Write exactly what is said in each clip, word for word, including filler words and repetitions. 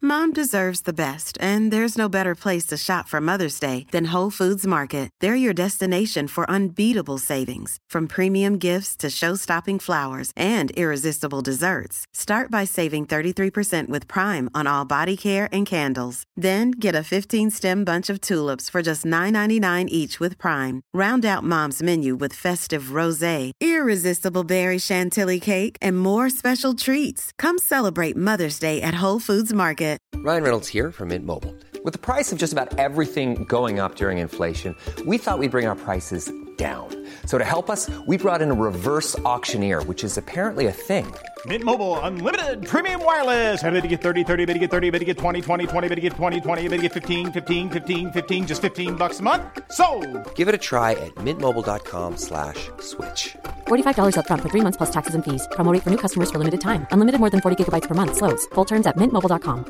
Mom deserves the best, and there's no better place to shop for Mother's Day than Whole Foods Market. They're your destination for unbeatable savings, from premium gifts to show-stopping flowers and irresistible desserts. Start by saving thirty-three percent with Prime on all body care and candles. Then get a fifteen-stem bunch of tulips for just nine ninety-nine each with Prime. Round out Mom's menu with festive rosé, irresistible berry chantilly cake, and more special treats. Come celebrate Mother's Day at Whole Foods Market. Ryan Reynolds here from Mint Mobile. With the price of just about everything going up during inflation, we thought we'd bring our prices down. So to help us, we brought in a reverse auctioneer, which is apparently a thing. Mint Mobile Unlimited Premium Wireless. How to get thirty, thirty, how to get thirty, how to get twenty, twenty, twenty, how to get twenty, twenty, how to get fifteen, fifteen, fifteen, fifteen, just fifteen bucks a month? Sold! Give it a try at mintmobile.com slash switch. forty-five dollars up front for three months plus taxes and fees. Promo rate for new customers for limited time. Unlimited more than forty gigabytes per month. Slows full terms at mint mobile dot com.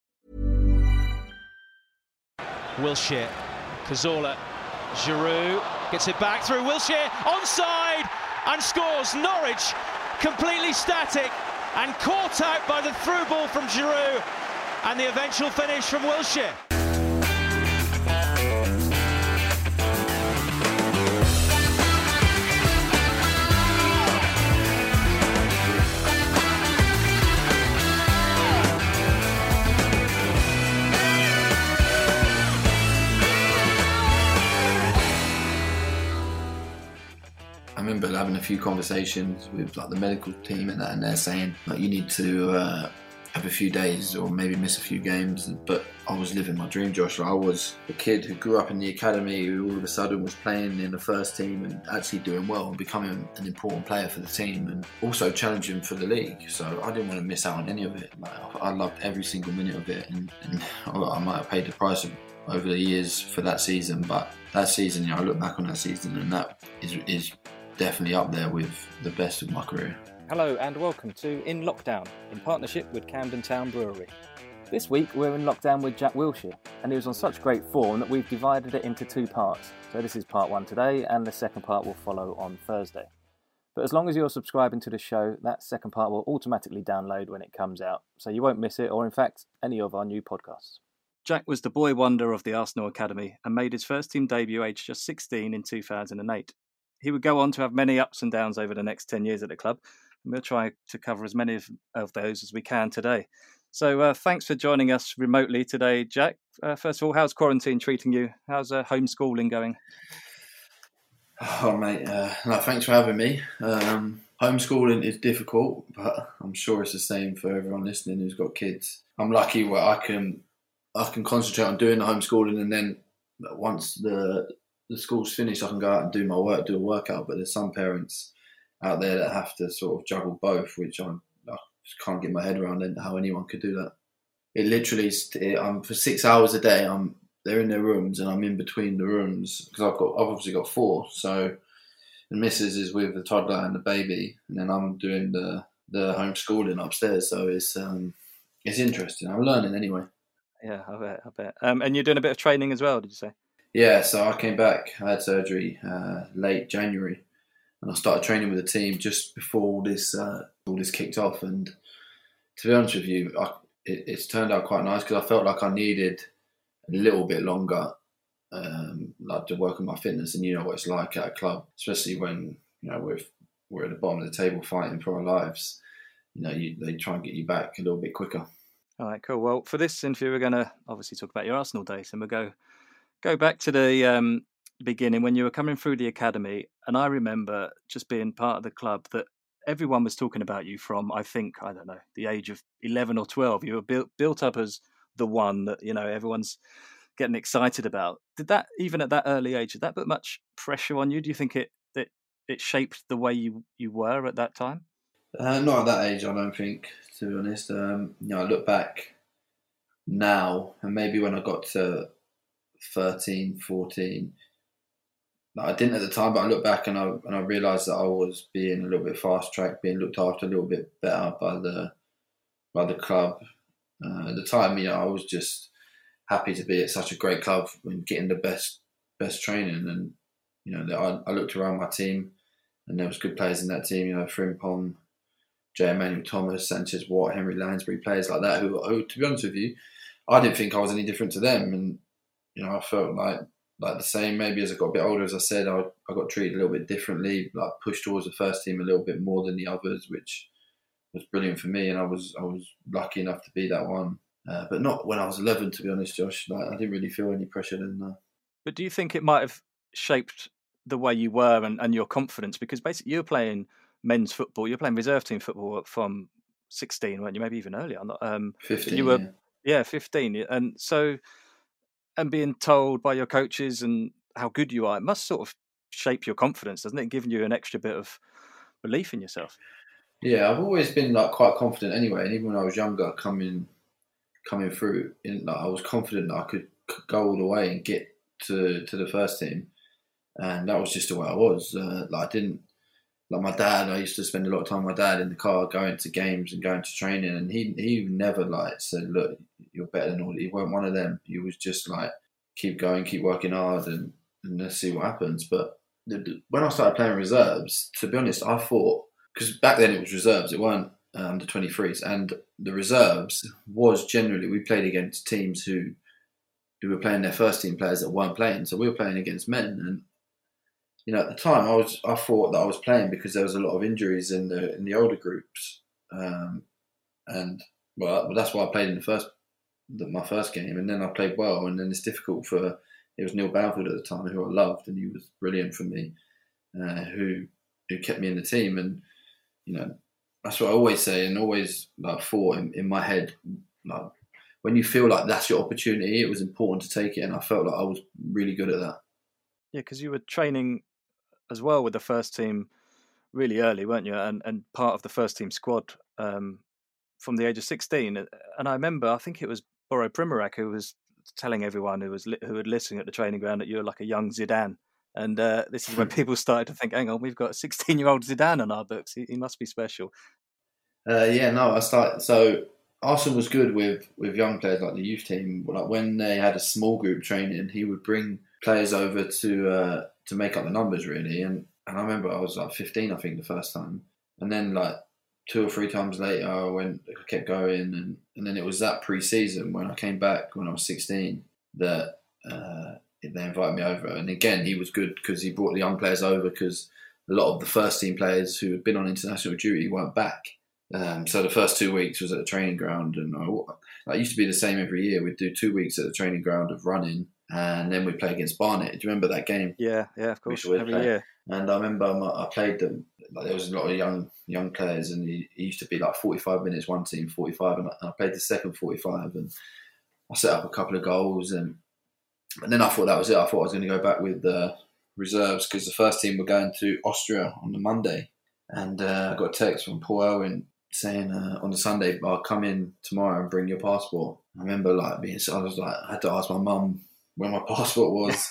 Wilshere, Cazorla, Giroud gets it back through Wilshere, onside, and scores. Norwich completely static and caught out by the through ball from Giroud, and the eventual finish from Wilshere. I remember having a few conversations with like the medical team and that, and they're saying like you need to uh, have a few days or maybe miss a few games. But I was living my dream, Josh. I was a kid who grew up in the academy who all of a sudden was playing in the first team and actually doing well and becoming an important player for the team and also challenging for the league. So I didn't want to miss out on any of it. Like, I loved every single minute of it, and, and I might have paid the price over the years for that season. But that season, you know, I look back on that season and that is is. definitely up there with the best of my career. Hello and welcome to In Lockdown, in partnership with Camden Town Brewery. This week we're in lockdown with Jack Wilshere, and he was on such great form that we've divided it into two parts. So this is part one today, and the second part will follow on Thursday. But as long as you're subscribing to the show, that second part will automatically download when it comes out, so you won't miss it, or in fact, any of our new podcasts. Jack was the boy wonder of the Arsenal Academy and made his first team debut aged just sixteen in two thousand eight. He would go on to have many ups and downs over the next ten years at the club, and we'll try to cover as many of, of those as we can today. So uh, thanks for joining us remotely today, Jack. Uh, first of all, how's quarantine treating you? How's uh, homeschooling going? Oh, mate, uh, no, thanks for having me. Um, homeschooling is difficult, but I'm sure it's the same for everyone listening who's got kids. I'm lucky where I can I can concentrate on doing the homeschooling, and then once the the school's finished, I can go out and do my work, do a workout. But there's some parents out there that have to sort of juggle both, which I'm, I just can't get my head around how anyone could do that. It literally, it, I'm for six hours a day. I'm they're in their rooms and I'm in between the rooms because I've got I've obviously got four. So the missus is with the toddler and the baby, and then I'm doing the the homeschooling upstairs. So it's um it's interesting. I'm learning anyway. Yeah, I bet. I bet. Um, and you're doing a bit of training as well, did you say? Yeah, so I came back, I had surgery uh, late January, and I started training with the team just before all this uh, all this kicked off. And to be honest with you, I, it, it's turned out quite nice because I felt like I needed a little bit longer, um, like to work on my fitness. And you know what it's like at a club, especially when you know we're we're at the bottom of the table fighting for our lives. You know, you, they try and get you back a little bit quicker. All right, cool. Well, for this interview, we're going to obviously talk about your Arsenal days, and we'll go. Go back to the um, beginning when you were coming through the academy, and I remember just being part of the club that everyone was talking about you from, I think, I don't know, the age of eleven or twelve. You were built built up as the one that, you know, everyone's getting excited about. Did that, even at that early age, did that put much pressure on you? Do you think it that it shaped the way you, you were at that time? Uh, not at that age, I don't think, to be honest. Um, you know, I look back now, and maybe when I got to thirteen, fourteen. I didn't at the time, but I look back and I and I realised that I was being a little bit fast tracked, being looked after a little bit better by the by the club. Uh, at the time, you know, I was just happy to be at such a great club and getting the best best training. And you know, I, I looked around my team, and there was good players in that team. You know, Frimpong, J. Emmanuel Thomas, Sanchez Watt, Henry Lansbury, players like that who, who, to be honest with you, I didn't think I was any different to them. And, you know, I felt like like the same. Maybe as I got a bit older, as I said, I, I got treated a little bit differently, like pushed towards the first team a little bit more than the others, which was brilliant for me. And I was I was lucky enough to be that one. Uh, but not when I was eleven, to be honest, Josh. Like, I didn't really feel any pressure then. No. But do you think it might have shaped the way you were and, and your confidence? Because basically you were playing men's football, you were playing reserve team football from sixteen, weren't you? Maybe even earlier. Um, fifteen, you were, yeah. yeah, fifteen. And so, and being told by your coaches and how good you are, it must sort of shape your confidence, doesn't it? Giving you an extra bit of belief in yourself. Yeah, I've always been like quite confident anyway. And even when I was younger, coming coming through, in, like, I was confident that I could go all the way and get to, to the first team. And that was just the way I was. Uh, like I didn't, like my dad, I used to spend a lot of time with my dad in the car going to games and going to training. And he he never like said, look, you're better than all. He weren't one of them. He was just like, keep going, keep working hard and, and let's see what happens. But the, the, when I started playing reserves, to be honest, I thought, because back then it was reserves, it weren't uh, under twenty-threes. And the reserves was generally, we played against teams who, who were playing their first team players that weren't playing. So we were playing against men. And you know, at the time, I was I thought that I was playing because there was a lot of injuries in the in the older groups, um, and well, that's why I played in the first the, my first game, and then I played well, and then it's difficult for it was Neil Bamford at the time who I loved, and he was brilliant for me, uh, who who kept me in the team, and you know that's what I always say, and always like thought in, in my head, like when you feel like that's your opportunity, it was important to take it, and I felt like I was really good at that. Yeah, because you were training as well with the first team really early, weren't you? And and part of the first team squad um, from the age of sixteen. And I remember, I think it was Boro Primorac who was telling everyone who was li- who had listened at the training ground that you were like a young Zidane. And uh, this is when people started to think, hang on, we've got a sixteen-year-old Zidane on our books. He, he must be special. Uh, yeah, no, I started. So Arsenal was good with with young players like the youth team. Like when they had a small group training, he would bring players over to uh, to make up the numbers really. And and I remember I was like fifteen, I think, the first time. And then like two or three times later, I went, I kept going, and, and then it was that pre-season when I came back when I was sixteen that uh, they invited me over. And again, he was good because he brought the young players over because a lot of the first team players who had been on international duty weren't back. Um, so the first two weeks was at the training ground, and I, I used to be the same every year. We'd do two weeks at the training ground of running, and then we'd play against Barnet. Do you remember that game? Yeah, yeah, of course, every play. year. And I remember I played them. Like, there was a lot of young young players, and he, he used to be like forty-five minutes one team, forty-five, and I, I played the second forty-five, and I set up a couple of goals, and and then I thought that was it. I thought I was going to go back with the reserves because the first team were going to Austria on the Monday, and uh, I got a text from Paul Owen saying uh, on the Sunday, I'll come in tomorrow and bring your passport. I remember like being, I was like, I had to ask my mum where my passport was.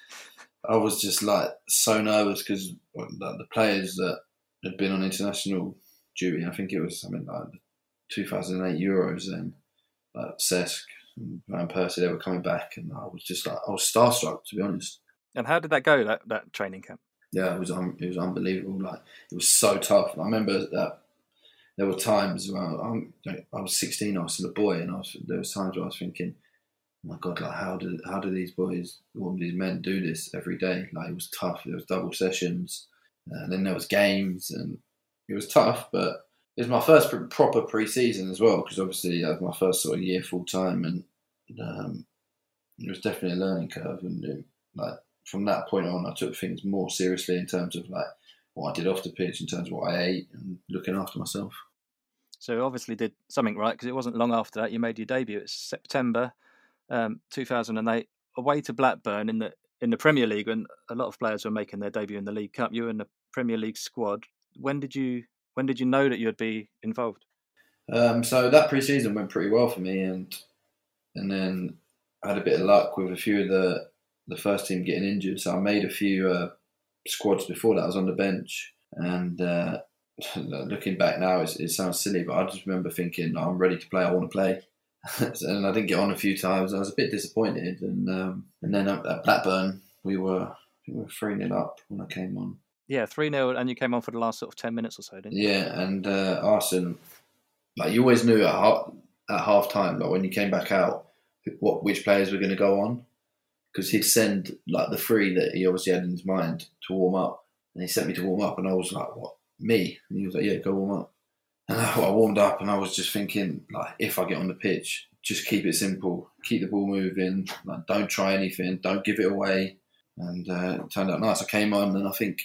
I was just like so nervous because like, the players that had been on international duty, I think it was something like two thousand eight Euros then, like Cesc and Van Persie, they were coming back, and I was just like, I was starstruck, to be honest. And how did that go, that, that training camp? Yeah, it was um, it was unbelievable. Like it was so tough. I remember that there were times where I'm, I was sixteen, I was still a boy, and I was, there was times where I was thinking, oh my God, like how do how do these boys, all these men do this every day? Like it was tough. There was double sessions, and then there was games, and it was tough. But it was my first proper pre-season as well, because obviously that was my first sort of year full time, and um, it was definitely a learning curve. And it, like from that point on, I took things more seriously in terms of like what I did off the pitch, in terms of what I ate and looking after myself. So obviously did something right, because it wasn't long after that you made your debut. It's September um, two thousand eight, away to Blackburn in the in the Premier League, and a lot of players were making their debut in the League Cup. You were in the Premier League squad. When did you when did you know that you'd be involved? Um, so that pre-season went pretty well for me, and and then I had a bit of luck with a few of the the first team getting injured. So I made a few uh, squads before that. I was on the bench, and uh, looking back now, it, it sounds silly, but I just remember thinking, I'm ready to play. I want to play. And I didn't get on a few times. I was a bit disappointed. And um, and then at Blackburn, we were I think we were three nil up when I came on. Yeah, three nil, and you came on for the last sort of ten minutes or so, didn't you? Yeah, and uh, Arsene, like you always knew at half, at half time, like when you came back out, what which players were going to go on, because he'd send like the three that he obviously had in his mind to warm up, and he sent me to warm up, and I was like, "What, me?" And he was like, "Yeah, go warm up." And I, I warmed up, and I was just thinking, like, if I get on the pitch, just keep it simple, keep the ball moving, like, don't try anything, don't give it away. And uh, it turned out nice. I came on, and I think,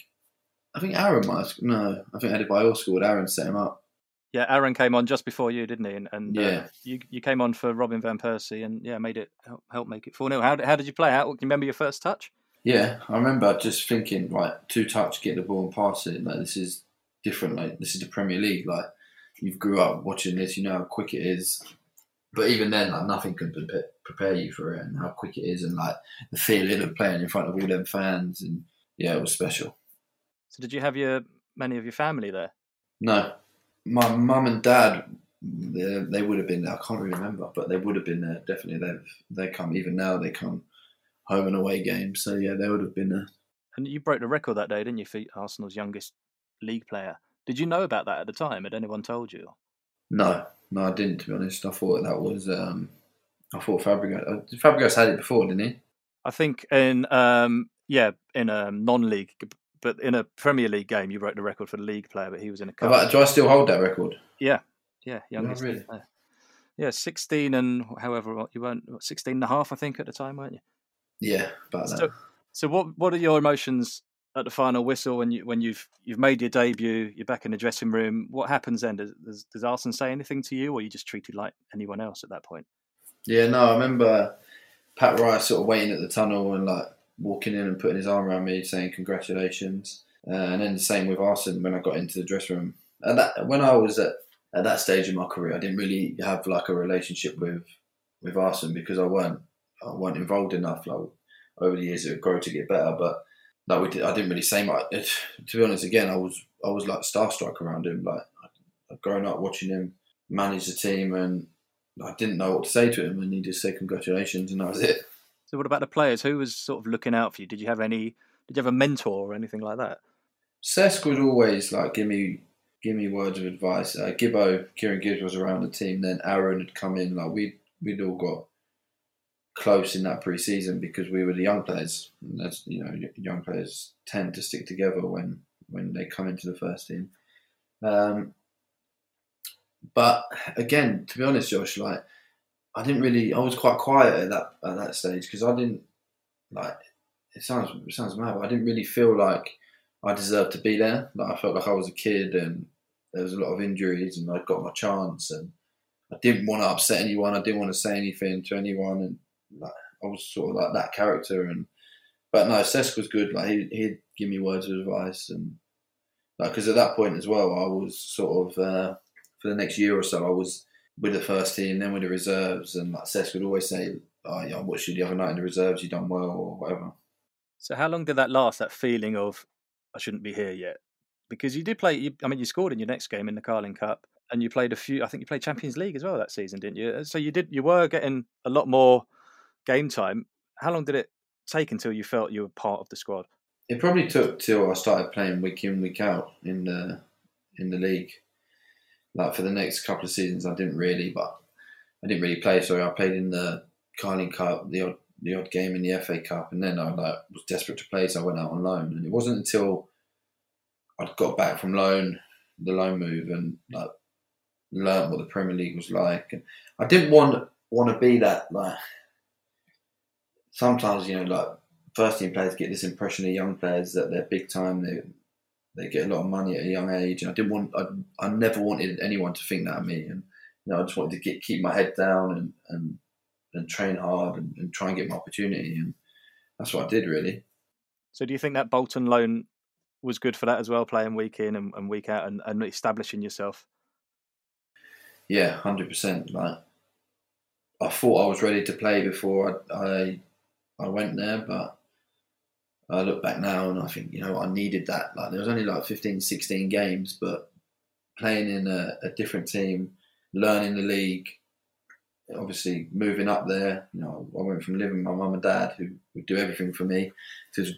I think Aaron might have, no, I think Adebayor scored. Aaron set him up. Yeah, Aaron came on just before you, didn't he? And, and yeah, uh, you you came on for Robin van Persie, and yeah, made it help, help make it four nil. How how did you play? How do you remember your first touch? Yeah, I remember just thinking, right, two touch, get the ball and pass it. Like, this is different. Like, this is the Premier League. Like, you've grew up watching this, you know how quick it is. But even then, like, nothing can prepare you for it and how quick it is, and like the feeling of playing in front of all them fans. And yeah, it was special. So, did you have your many of your family there? No, my mum and dad, they, they would have been there. I can't really remember, but they would have been there. Definitely, they they come. Even now, they come home and away games. So yeah, they would have been there. And you broke the record that day, didn't you, for Arsenal's youngest league player? Did you know about that at the time? Had anyone told you? No, no, I didn't. To be honest, I thought that was. Um, I thought Fabregas. Fabregas had it before, didn't he? I think in um, yeah, in a non-league, but in a Premier League game, you broke the record for the league player. But he was in a cup. But do I still hold that record? Yeah, yeah, youngest no, really? league player. Yeah, sixteen and however you weren't sixteen and a half, I think, at the time, weren't you? Yeah, about so, that. So, what what are your emotions at the final whistle when you when you've you've made your debut? You're back in the dressing room. What happens then? Does does, does Arsene say anything to you, or are you just treated like anyone else at that point? Yeah, no, I remember Pat Rice sort of waiting at the tunnel and like walking in and putting his arm around me, saying congratulations. Uh, and then the same with Arsene when I got into the dressing room. And that when I was at, at that stage in my career, I didn't really have like a relationship with with Arsene because I weren't I weren't involved enough. Like over the years, it would grow to get better, but like we did, I didn't really say much. It, to be honest, again, I was I was like starstruck around him. Like I'd grown up watching him manage the team, and I didn't know what to say to him, and he just said congratulations, and that was it. So, what about the players? Who was sort of looking out for you? Did you have any? Did you have a mentor or anything like that? Cesc would always like give me give me words of advice. Uh, Gibbo, Kieran Gibbs was around the team. Then Aaron had come in. Like we we'd all got close in that pre-season because we were the young players. And that's, you know, young players tend to stick together when when they come into the first team. Um, but again, to be honest, Josh, like I didn't really. I was quite quiet at that at that stage because I didn't like. It sounds it sounds mad, but I didn't really feel like I deserved to be there. Like I felt like I was a kid, and there was a lot of injuries, and I got my chance, and I didn't want to upset anyone. I didn't want to say anything to anyone, and like I was sort of like that character. And but no, Cesc was good. Like he he'd give me words of advice, and like because at that point as well, I was sort of uh, for the next year or so, I was with the first team, then with the reserves, and like Cesc would always say, "Oh, yeah, I watched you the other night in the reserves. You done well," or whatever. So how long did that last? That feeling of I shouldn't be here yet, because you did play. You, I mean, you scored in your next game in the Carling Cup, and you played a few. I think you played Champions League as well that season, didn't you? So you did. You were getting a lot more game time. How long did it take until you felt you were part of the squad? It probably took till I started playing week in, week out in the in the league. Like for the next couple of seasons, I didn't really, but I didn't really play. Sorry, I played in the Carling Cup, the odd the odd game in the F A Cup, and then I like was desperate to play, so I went out on loan. And it wasn't until I'd got back from loan, the loan move, and like learned what the Premier League was like. And I didn't want want to be that like. Sometimes, you know, like first team players get this impression of young players that they're big time. They they get a lot of money at a young age, and I didn't want. I, I never wanted anyone to think that of me, and you know, I just wanted to get keep my head down and and. and train hard and, and try and get my opportunity, and that's what I did really. So do you think that Bolton loan was good for that as well, playing week in and, and week out and, and establishing yourself? Yeah, one hundred percent. Like I thought I was ready to play before I, I I went there, but I look back now and I think, you know, I needed that. Like there was only like fifteen, sixteen games, but playing in a, a different team, learning the league, obviously moving up there, you know, I went from living with my mum and dad, who would do everything for me, to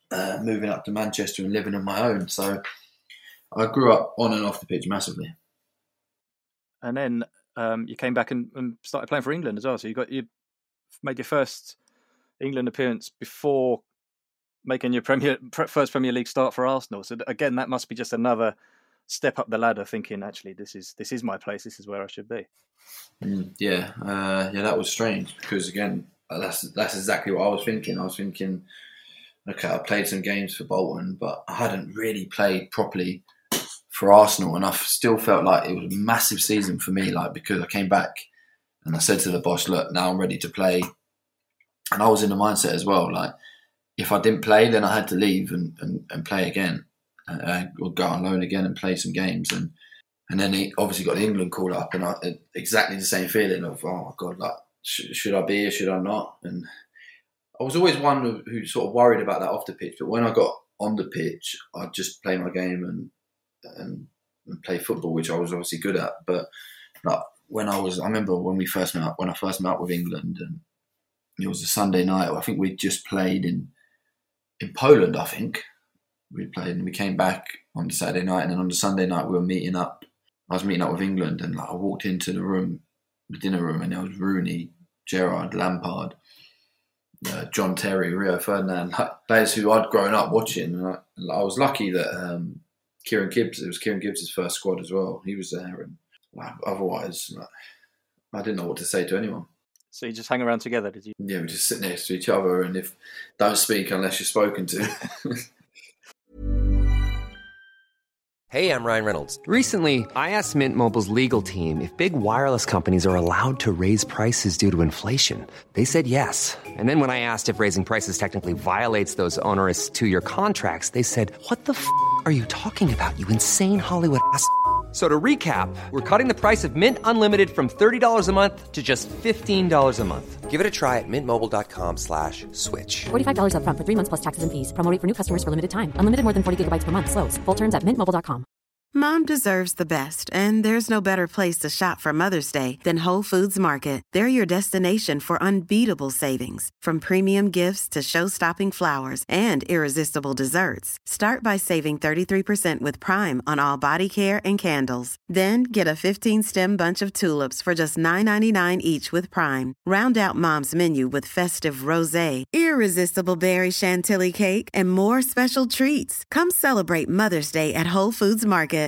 uh, moving up to Manchester and living on my own. So I grew up on and off the pitch massively. And then um, you came back and, and started playing for England as well. So you got you made your first England appearance before making your Premier first Premier League start for Arsenal. So again, that must be just another step up the ladder, thinking actually this is this is my place, this is where I should be. Mm, yeah, uh, yeah, that was strange because again, that's that's exactly what I was thinking. I was thinking, okay, I played some games for Bolton, but I hadn't really played properly for Arsenal, and I still felt like it was a massive season for me. Like because I came back and I said to the boss, "Look, now I'm ready to play," and I was in the mindset as well. Like if I didn't play, then I had to leave and and, and play again. Uh, or go on loan again and play some games, and and then he obviously got the England call up, and I, exactly the same feeling of oh my god, like sh- should I be here, should I not? And I was always one who, who sort of worried about that off the pitch, but when I got on the pitch, I'd just play my game and and, and play football, which I was obviously good at. But like when I was, I remember when we first met up, when I first met up with England, and it was a Sunday night. I think we just played in in Poland, I think. We played and we came back on the Saturday night, and then on the Sunday night we were meeting up. I was meeting up with England, and like I walked into the room, the dinner room, and there was Rooney, Gerrard, Lampard, uh, John Terry, Rio Ferdinand, like players who I'd grown up watching. And I, I was lucky that um, Kieran Gibbs, it was Kieran Gibbs' first squad as well. He was there, and like, otherwise, like, I didn't know what to say to anyone. So you just hang around together, did you? Yeah, we just sit next to each other, and if don't speak unless you're spoken to. Hey, I'm Ryan Reynolds. Recently, I asked Mint Mobile's legal team if big wireless companies are allowed to raise prices due to inflation. They said yes. And then when I asked if raising prices technically violates those onerous two-year contracts, they said, what the f*** are you talking about, you insane Hollywood ass f- So to recap, we're cutting the price of Mint Unlimited from thirty dollars a month to just fifteen dollars a month. Give it a try at mintmobile.com slash switch. forty-five dollars up front for three months plus taxes and fees. Promo rate for new customers for limited time. Unlimited more than forty gigabytes per month. Slows full terms at mint mobile dot com. Mom deserves the best, and there's no better place to shop for Mother's Day than Whole Foods Market. They're your destination for unbeatable savings, from premium gifts to show-stopping flowers and irresistible desserts. Start by saving thirty-three percent with Prime on all body care and candles. Then get a fifteen-stem bunch of tulips for just nine ninety-nine each with Prime. Round out Mom's menu with festive rosé, irresistible berry chantilly cake, and more special treats. Come celebrate Mother's Day at Whole Foods Market.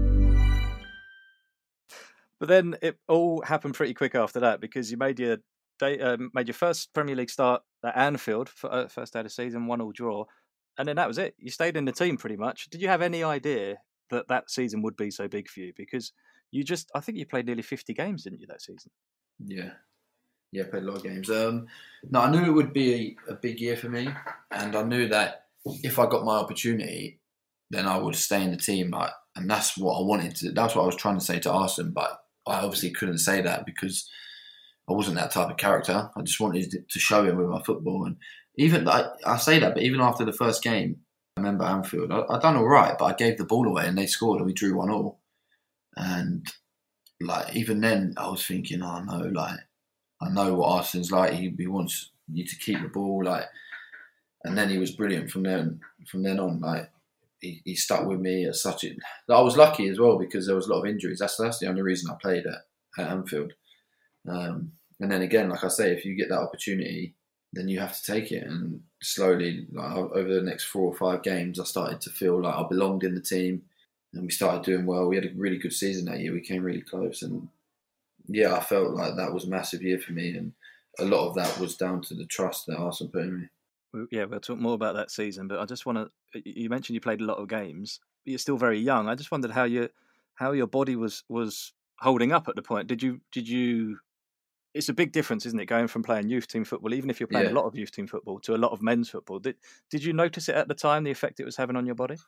But then it all happened pretty quick after that, because you made your day, uh, made your first Premier League start at Anfield, for, uh, first day of the season, one all draw, and then that was it. You stayed in the team pretty much. Did you have any idea that that season would be so big for you? Because you just, I think you played nearly fifty games, didn't you, that season? Yeah. Yeah, I played a lot of games. Um, no, I knew it would be a, a big year for me, and I knew that if I got my opportunity, then I would stay in the team. Like, and that's what I wanted to. That's what I was trying to say to Arsene, but I obviously couldn't say that because I wasn't that type of character. I just wanted to show him with my football. And even I, I say that, but even after the first game, I remember Anfield, I, I done all right, but I gave the ball away and they scored and we drew one all. And like even then, I was thinking, oh no, like I know what Arsene's like. He, he wants you to keep the ball, like. And then he was brilliant from then from then on. Like he, he stuck with me as such. It, I was lucky as well because there was a lot of injuries. That's that's the only reason I played at, at Anfield. Um, and then again, like I say, if you get that opportunity, then you have to take it. And slowly, like, over the next four or five games, I started to feel like I belonged in the team, and we started doing well. We had a really good season that year. We came really close, and yeah, I felt like that was a massive year for me. And a lot of that was down to the trust that Arsene put in me. Yeah, we'll talk more about that season, but I just want to. You mentioned you played a lot of games, but you're still very young. I just wondered how you, how your body was was holding up at the point. Did you did you? It's a big difference, isn't it, going from playing youth team football, even if you're playing yeah. a lot of youth team football, to a lot of men's football. Did did you notice it at the time, the effect it was having on your body?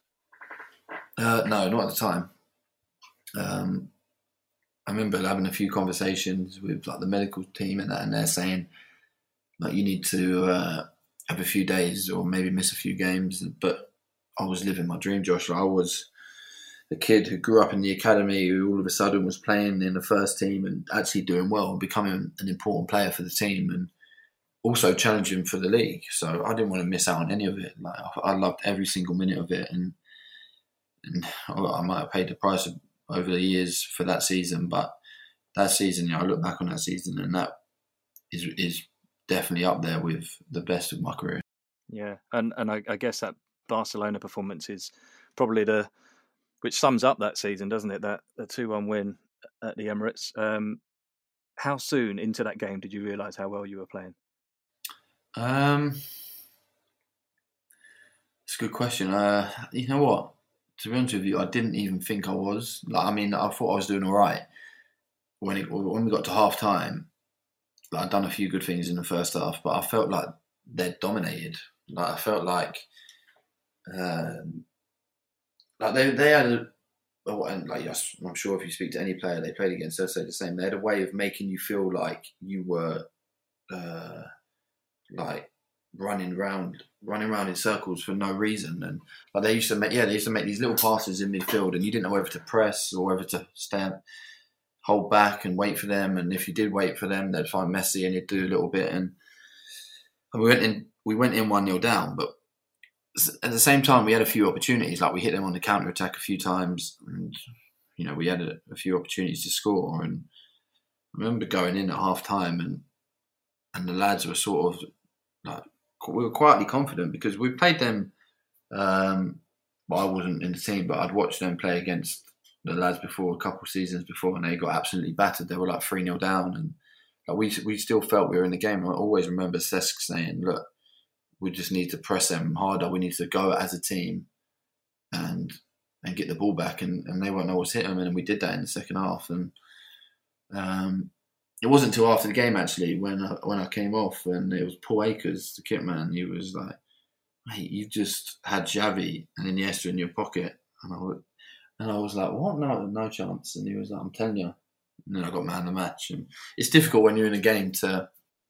Uh, no, not at the time. Um, I remember having a few conversations with like the medical team and that, and they're saying like you need to. Uh, have a few days or maybe miss a few games, but I was living my dream, Josh. I was a kid who grew up in the academy who all of a sudden was playing in the first team and actually doing well and becoming an important player for the team. And also challenging for the league. So I didn't want to miss out on any of it. Like I loved every single minute of it, and and I might have paid the price over the years for that season, but that season, you know, I look back on that season, and that is is definitely up there with the best of my career. Yeah, and and I, I guess that Barcelona performance is probably the which sums up that season, doesn't it? That the two one win at the Emirates. Um, how soon into that game did you realise how well you were playing? Um, it's a good question. Uh, you know what? To be honest with you, I didn't even think I was. Like, I mean, I thought I was doing all right when it when we got to half time. Like, I'd done a few good things in the first half, but I felt like they'd dominated. Like I felt like, um, like they they had a, and like I'm sure if you speak to any player they played against, they'll say the same. They had a way of making you feel like you were. Uh, like running around, running around in circles for no reason, and like they used to make, yeah, they used to make these little passes in midfield, and you didn't know whether to press or whether to stand, hold back, and wait for them. And if you did wait for them, they'd find Messi, and he'd do a little bit. And, and we went in, we went in one nil down, but at the same time, we had a few opportunities. Like we hit them on the counter attack a few times, and you know we had a, a few opportunities to score. And I remember going in at half time, and and the lads were sort of. Like, we were quietly confident because we played them. Um, well, I wasn't in the team, but I'd watched them play against the lads before, a couple of seasons before, and they got absolutely battered. They were like three nil down, and like, we we still felt we were in the game. I always remember Cesc saying, "Look, we just need to press them harder. We need to go as a team and and get the ball back." And, and they won't know what's hit them, and we did that in the second half. And um, it wasn't until after the game, actually, when I, when I came off, and it was Paul Akers, the kit man. He was like, "Mate, you've just had Xavi and Iniesta in your pocket." And I, was, and I was like, "What? No, no chance." And he was like, "I'm telling you." And then I got man of the match. And it's difficult when you're in a game to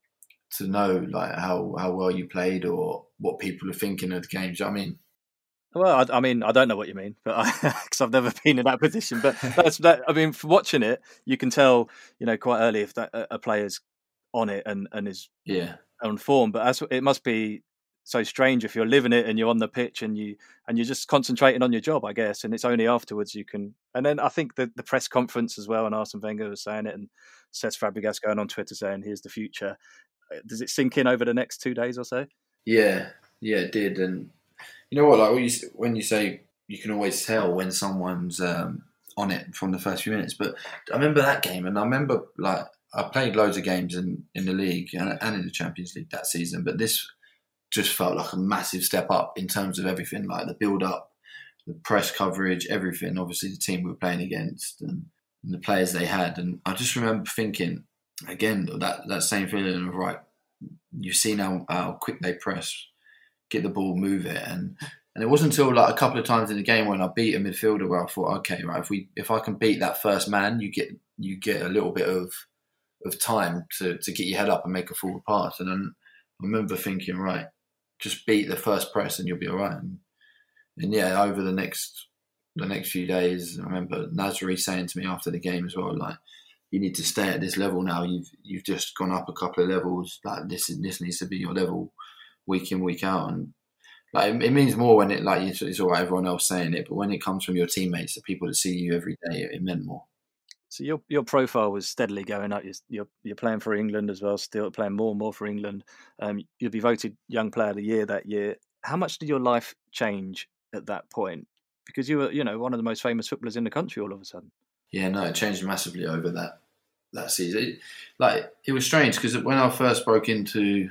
to know like how, how well you played or what people are thinking of the games. I mean, Well, I, I mean, I don't know what you mean, but because I've never been in that position. But that's that. I mean, from watching it, you can tell, you know, quite early if that a player's on it and, and is yeah on form. But that's, it must be so strange if you're living it and you're on the pitch and you and you're just concentrating on your job, I guess. And it's only afterwards you can. And then I think the, the press conference as well, and Arsene Wenger was saying it, and Cesc Fabregas going on Twitter saying, "Here's the future." Does it sink in over the next two days or so? Yeah, yeah, it did. And you know what? Like when you, when you say you can always tell when someone's um, on it from the first few minutes. But I remember that game, and I remember like I played loads of games in, in the league and, and in the Champions League that season. But this just felt like a massive step up in terms of everything, like the build up, the press coverage, everything. Obviously, the team we were playing against and, and the players they had. And I just remember thinking again that that same feeling of right. You've seen how, how quick they press, get the ball, move it, and and it wasn't until like a couple of times in the game when I beat a midfielder where I thought, okay, right, if we if I can beat that first man, you get you get a little bit of of time to, to get your head up and make a forward pass. And then I remember thinking, right, just beat the first press and you'll be all right. And, and yeah, over the next the next few days, I remember Nasri saying to me after the game as well, like, you need to stay at this level now. You've you've just gone up a couple of levels. Like this, this needs to be your level, week in, week out. And like it, it means more when it like it's, it's all right. Everyone else saying it, but when it comes from your teammates, the people that see you every day, it, it meant more. So your your profile was steadily going up. You're, you're you're playing for England as well. Still playing more and more for England. Um, you'll be voted Young Player of the Year that year. How much did your life change at that point? Because you were, you know, one of the most famous footballers in the country all of a sudden. Yeah, no, it changed massively over that that season. It, like it was strange because when I first broke into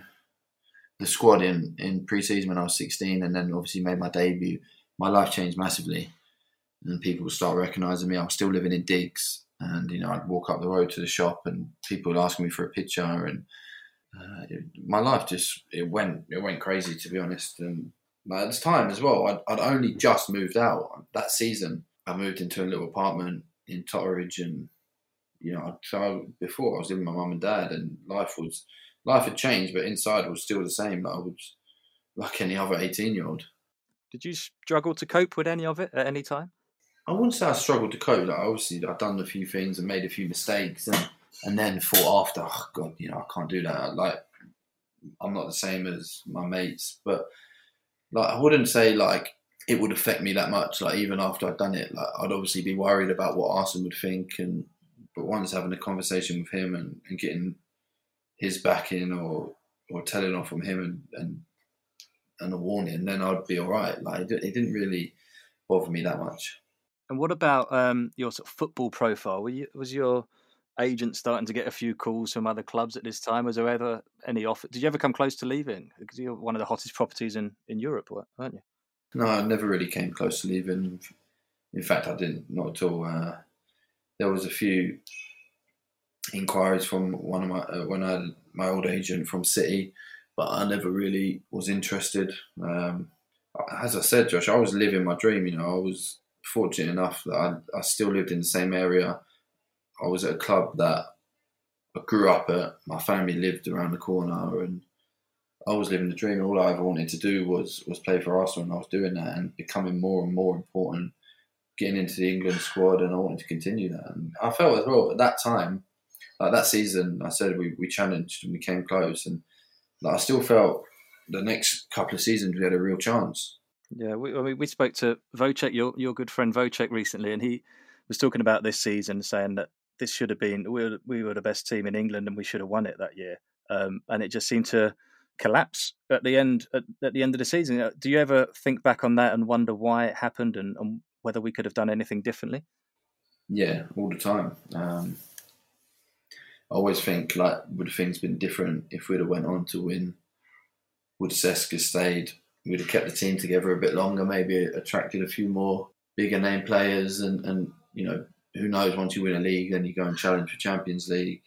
the squad in, in pre-season when I was sixteen, and then obviously made my debut, my life changed massively, and people would start recognising me. I was still living in digs, and you know I'd walk up the road to the shop, and people would ask me for a picture, and uh, it, my life just it went it went crazy, to be honest. And like, at the time as well, I'd, I'd only just moved out that season. I moved into a little apartment in Totteridge, and you know, so before I was living with my mum and dad, and life was life had changed, but inside was still the same. Like I was like any other eighteen-year-old. Did you struggle to cope with any of it at any time? I wouldn't say I struggled to cope. Like obviously, I'd done a few things and made a few mistakes, and and then thought after, oh God, you know, I can't do that. Like I'm not the same as my mates. But like, I wouldn't say like it would affect me that much. Like even after I'd done it, like I'd obviously be worried about what Arsene would think. And but once having a conversation with him and, and getting his backing or or telling off from him and and, and a warning, then I'd be all right. Like it, it didn't really bother me that much. And what about um, your sort of football profile? Were you, was your agent starting to get a few calls from other clubs at this time? Was there ever any offer? Did you ever come close to leaving? Because you're one of the hottest properties in, in Europe, weren't you? No, I never really came close to leaving. In fact, I didn't, not at all. Uh, there was a few inquiries from one of my uh, when I had my old agent from City, but I never really was interested. Um, as I said, Josh, I was living my dream. You know, I was fortunate enough that I, I still lived in the same area. I was at a club that I grew up at. My family lived around the corner, and I was living the dream. All I ever wanted to do was was play for Arsenal, and I was doing that and becoming more and more important, getting into the England squad, and I wanted to continue that. And I felt as well at that time, like that season, I said we, we challenged and we came close, and like, I still felt the next couple of seasons we had a real chance. Yeah, we I mean, we spoke to Wojciech, your your good friend Wojciech, recently, and he was talking about this season, saying that this should have been we were, we were the best team in England and we should have won it that year, um, and it just seemed to collapse at the end at, at the end of the season. Do you ever think back on that and wonder why it happened and, and whether we could have done anything differently? Yeah, all the time. Um, I always think, like, would things been different if we'd have went on to win? Would Cesc have stayed? We'd have kept the team together a bit longer, maybe attracted a few more bigger name players, and, and you know, who knows, once you win a league, then you go and challenge for Champions League.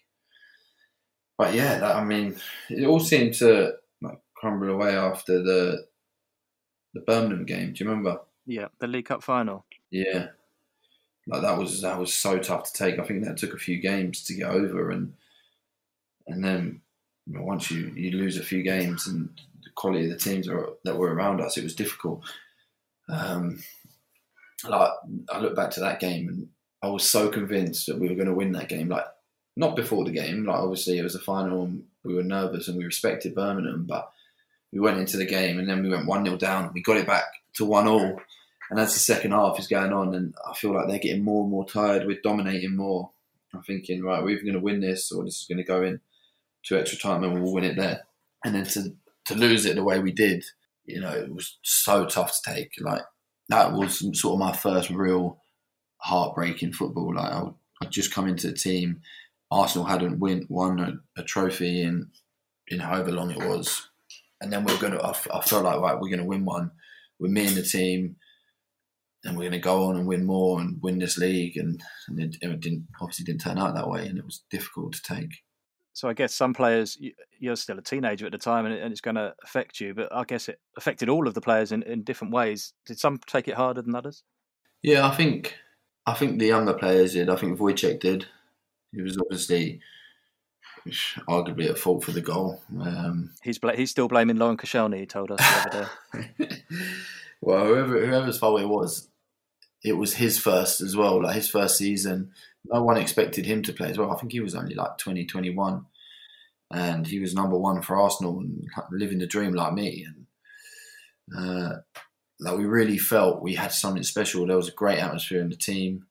But yeah, that, I mean, it all seemed to like crumble away after the the Birmingham game. Do you remember? Yeah, the League Cup final. Yeah, like that was that was so tough to take. I think that took a few games to get over, and and then you know, once you, you lose a few games and the quality of the teams are, that were around us, it was difficult. Um, like I look back to that game and I was so convinced that we were going to win that game. Like not before the game, like obviously it was a final and we were nervous and we respected Birmingham, but we went into the game and then we went one nil down. We got it back to one all. And as the second half is going on, and I feel like they're getting more and more tired, we're dominating more. I'm thinking, right, we're either going to win this or this is going to go in to extra time and we'll win it there. And then to, to lose it the way we did, you know, it was so tough to take. Like that was sort of my first real heartbreaking football. Like I, I'd just come into the team. Arsenal hadn't win, won a, a trophy in in however long it was. And then we're going to, I, I felt like, right, we're going to win one. We're me and the team. And we're going to go on and win more and win this league. And, and it, it didn't obviously didn't turn out that way, and it was difficult to take. So I guess some players, you're still a teenager at the time, and it's going to affect you. But I guess it affected all of the players in, in different ways. Did some take it harder than others? Yeah, I think I think the younger players did. I think Wojciech did. He was obviously arguably at fault for the goal. Um, he's bl- he's still blaming Lauren Koscielny, he told us the other day. Well, whoever, whoever's fault it was, it was his first as well, like his first season. No one expected him to play as well. I think he was only like twenty, twenty-one, and he was number one for Arsenal and living the dream like me. And uh, like we really felt we had something special. There was a great atmosphere in the team.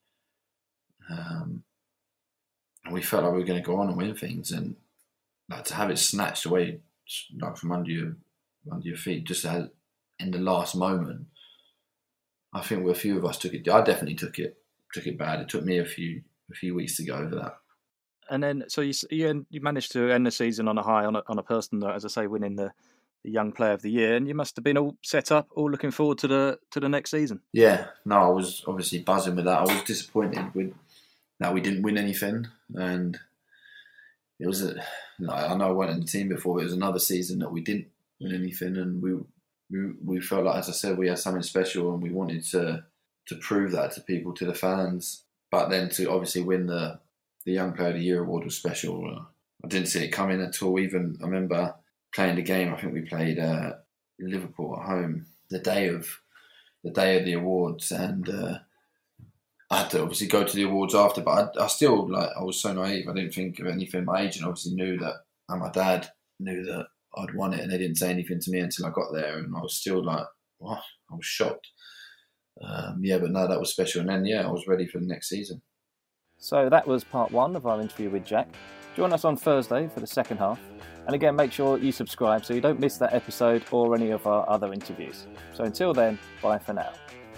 Um, and we felt like we were going to go on and win things, and like to have it snatched away like from under your under your feet just as, in the last moment. I think a few of us took it. I definitely took it took it bad. It took me a few a few weeks to get over that. And then, so you you, you managed to end the season on a high, on a, on a personal note, as I say, winning the, the Young Player of the Year. And you must have been all set up, all looking forward to the to the next season. Yeah, no, I was obviously buzzing with that. I was disappointed with that we didn't win anything, and it was a. Like, I know I wasn't in the team before, but it was another season that we didn't win anything, and we. We, we felt like, as I said, we had something special, and we wanted to to prove that to people, to the fans. But then to obviously win the, the Young Player of the Year award was special. I didn't see it coming at all. Even I remember playing the game. I think we played uh, Liverpool at home the day of the day of the awards, and uh, I had to obviously go to the awards after. But I, I still like I was so naive. I didn't think of anything. My agent obviously knew that, and my dad knew that I'd won it, and they didn't say anything to me until I got there, and I was still like, what? I was shocked. Um, yeah, but no, that was special. And then, yeah, I was ready for the next season. So that was part one of our interview with Jack. Join us on Thursday for the second half. And again, make sure you subscribe so you don't miss that episode or any of our other interviews. So until then, bye for now.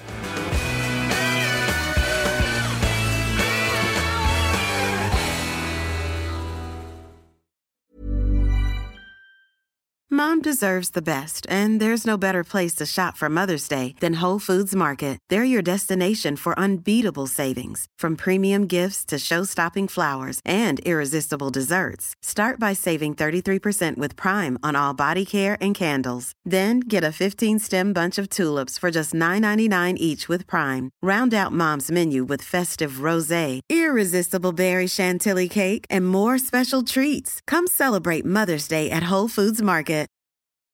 Mom deserves the best, and there's no better place to shop for Mother's Day than Whole Foods Market. They're your destination for unbeatable savings, from premium gifts to show-stopping flowers and irresistible desserts. Start by saving thirty-three percent with Prime on all body care and candles. Then get a fifteen-stem bunch of tulips for just nine ninety-nine each with Prime. Round out Mom's menu with festive rosé, irresistible berry chantilly cake, and more special treats. Come celebrate Mother's Day at Whole Foods Market.